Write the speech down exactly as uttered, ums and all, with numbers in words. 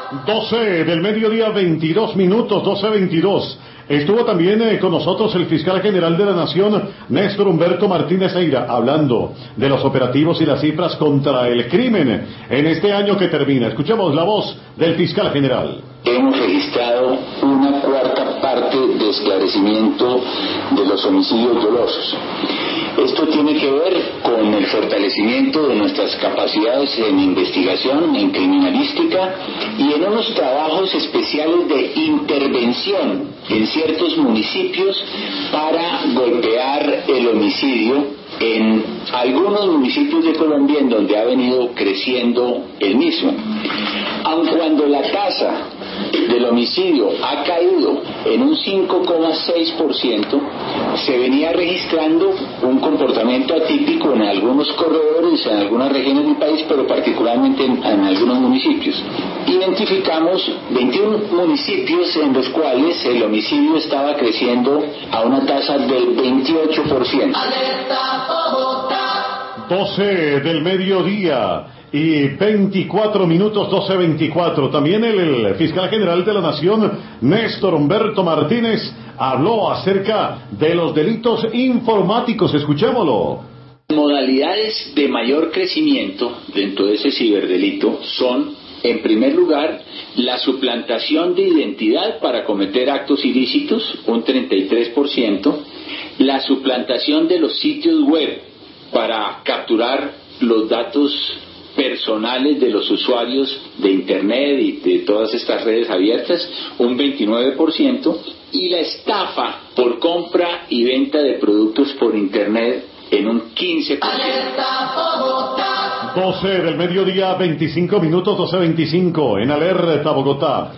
doce del mediodía, veintidós minutos, doce veintidós. Estuvo también eh, con nosotros el fiscal general de la Nación, Néstor Humberto Martínez Eira, hablando de los operativos y las cifras contra el crimen en este año que termina. Escuchemos la voz del fiscal general. Hemos registrado una cuarta parte de esclarecimiento de los homicidios dolosos. Esto tiene que ver con el fortalecimiento de nuestras capacidades en investigación, en criminalística y en unos trabajos especiales de intervención en ciertos municipios para golpear el homicidio en algunos municipios de Colombia en donde ha venido creciendo el mismo. Aun cuando la tasa del homicidio ha caído en un cinco coma seis por ciento, se venía registrando un comportamiento atípico en algunos corredores, en algunas regiones del país, pero particularmente en, en algunos municipios. Identificamos veintiún municipios en los cuales el homicidio estaba creciendo a una tasa del veintiocho por ciento. doce del mediodía y veinticuatro minutos, doce veinticuatro. También el, el fiscal general de la Nación, Néstor Humberto Martínez, habló acerca de los delitos informáticos. Escuchémoslo. Modalidades de mayor crecimiento dentro de ese ciberdelito son, en primer lugar, la suplantación de identidad para cometer actos ilícitos, un treinta y tres por ciento, la suplantación de los sitios web para capturar los datos personales de los usuarios de Internet y de todas estas redes abiertas, un veintinueve por ciento, y la estafa por compra y venta de productos por Internet en un quince por ciento. doce del mediodía, veinticinco minutos, doce veinticinco, en Alerta Bogotá.